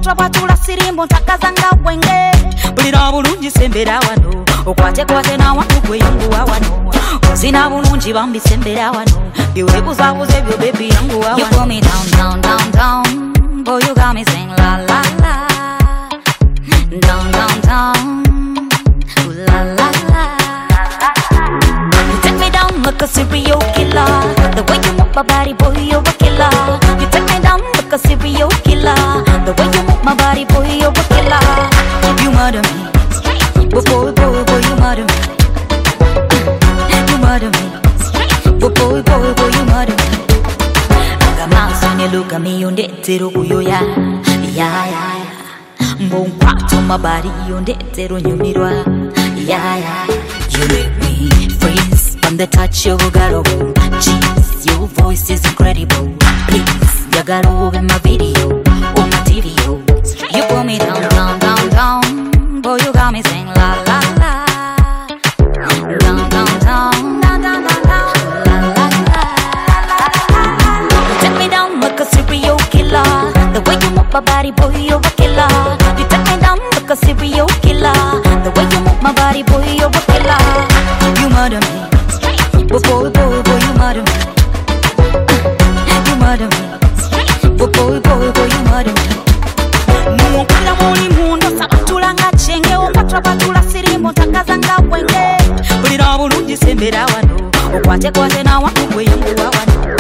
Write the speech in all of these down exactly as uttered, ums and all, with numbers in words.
patwa patula sirimbo ntakazanga wenge bulira bulungi sembera wano okwate kwate na watu gwe yangu wano zina bulungi bambi sembera wano biwe buzabuze byo baby yangu wano. You pull me down down down down, boy you got me sing la la la, down down down, ooh la la la. You take me down like a serial killer, the way you move my body, boy you're a killer. You take me down like a serial killer, the way you move my body, boy you're a killer. You murder me, boy boy boy boy you murder me, you murder me, boy boy boy boy you murder me. Look at me on that zero ya ya ya mbon kwato mabari on that zero nyumirwa ya ya. You make me freeze from the touch of garo. Jeez, your voice is incredible. Please, you got over my video on my T V. You pull me down down down down, boy you got me saying la la la, down down down. The way you move my body, boy, you're a killer. You take me down like a serial killer. The way you move my body, boy, you're a killer. You murder me, boy, boy, boy, boy, you murder me. You murder me, boy, boy, boy, boy, you murder me. Mukula muli mundo sabatulanga chenge opatwa batula sirimbo takazanga wenge bulira bulungi sembera wano okwate kwate na watu gwe yangu wano.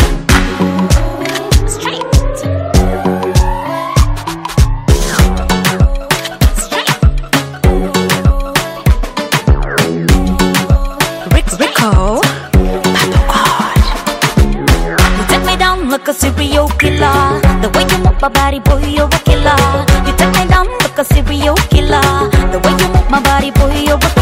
Like a serial killer, the way you move my body, boy, you're a killer. You take me down like a serial killer, the way you move my body, boy, you're a